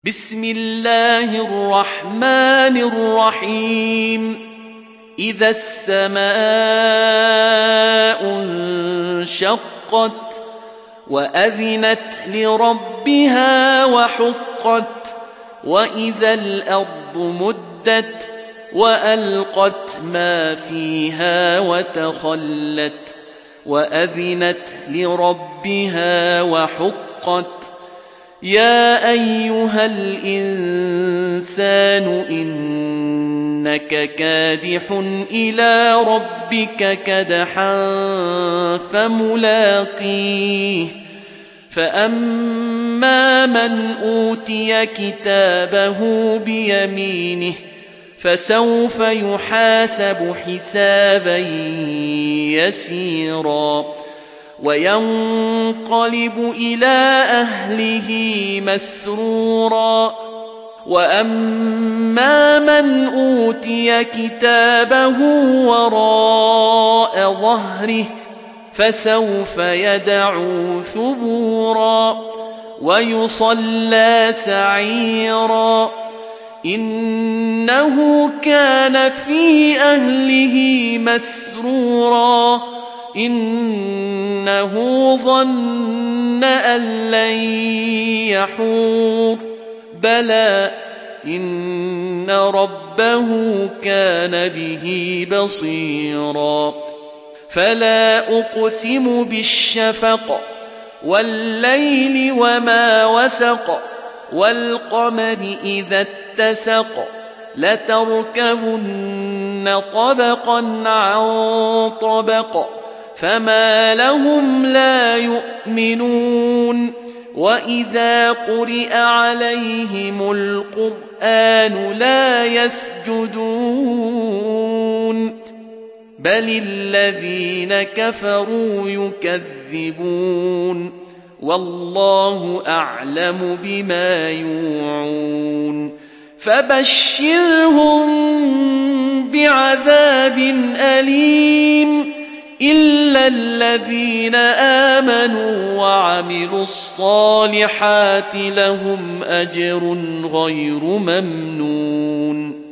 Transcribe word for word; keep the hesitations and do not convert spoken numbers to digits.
بسم الله الرحمن الرحيم إذا السماء انشقت وأذنت لربها وحقت وإذا الأرض مدت وألقت ما فيها وتخلت وأذنت لربها وحقت يا أيها الإنسان إنك كادح إلى ربك كدحا فملاقيه فأما من أوتي كتابه بيمينه فسوف يحاسب حسابا يسيرا وينقلب إلى أهله مسرورا وأما من أوتي كتابه وراء ظهره فسوف يدعو ثبورا ويصلى سعيرا إنه كان في أهله مسرورا إنه ظن أن لن يحور بلى إن ربه كان به بصيرا فلا أقسم بالشفق والليل وما وسق والقمر إذا اتسق لتركبن طبقا عن طبق فما لهم لا يؤمنون وإذا قرئ عليهم القرآن لا يسجدون بل الذين كفروا يكذبون والله أعلم بما يوعون فبشرهم بعذاب أليم إلا الذين آمنوا وعملوا الصالحات لهم أجر غير ممنون